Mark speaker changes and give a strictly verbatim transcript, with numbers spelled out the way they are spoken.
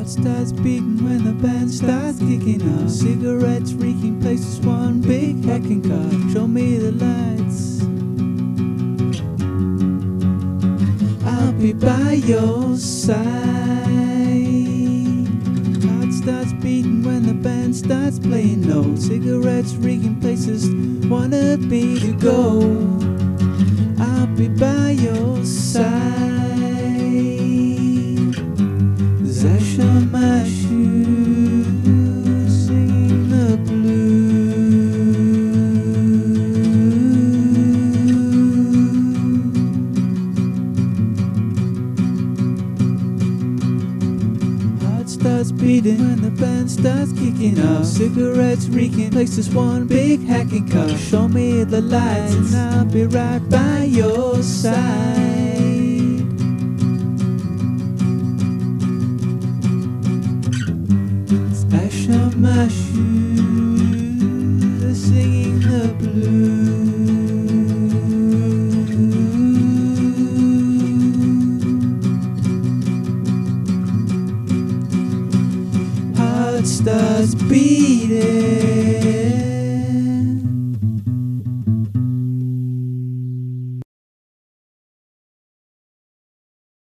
Speaker 1: Heart starts beating when the band starts kicking off. Cigarettes reeking places, one big hacking car. Show me the lights, I'll be by your side. Heart starts beating when the band starts playing low. Cigarettes reeking places, wanted me to go. I'll be by your side. As I shine my shoes, singing the blues. Heart starts beating when the band starts kicking off. Cigarettes reeking places, one big hacking car. Show me the lights and I'll be right by your side. I shine my shoes, singing the blues. Heart starts beating.